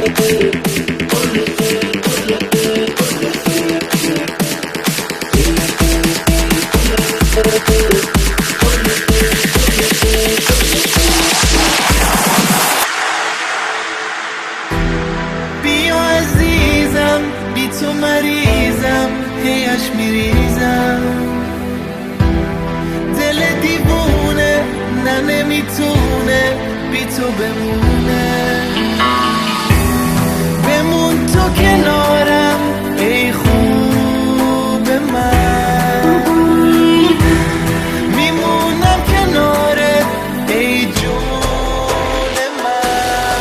بیا عزیزم، بی تو مریضم، هیش میریزم. دل دیوونه نه نمیتونه بی تو بمونه. بمون تو کنارم ای خوب من، میمونم کنارت ای جون من.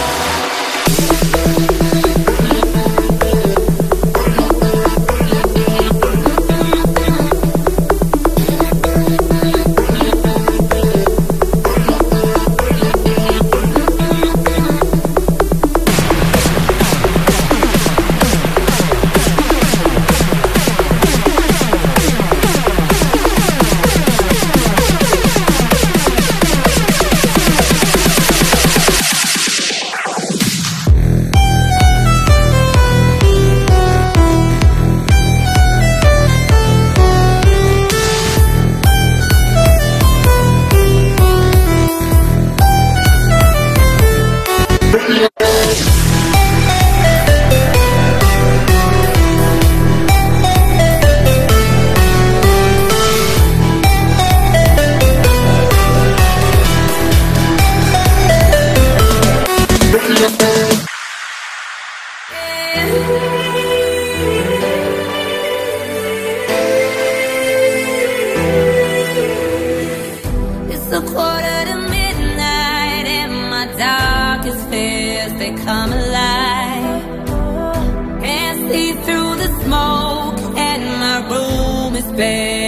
It's a quarter to midnight and my darkest fears, they come alive. Can't see through the smoke and my room is bare.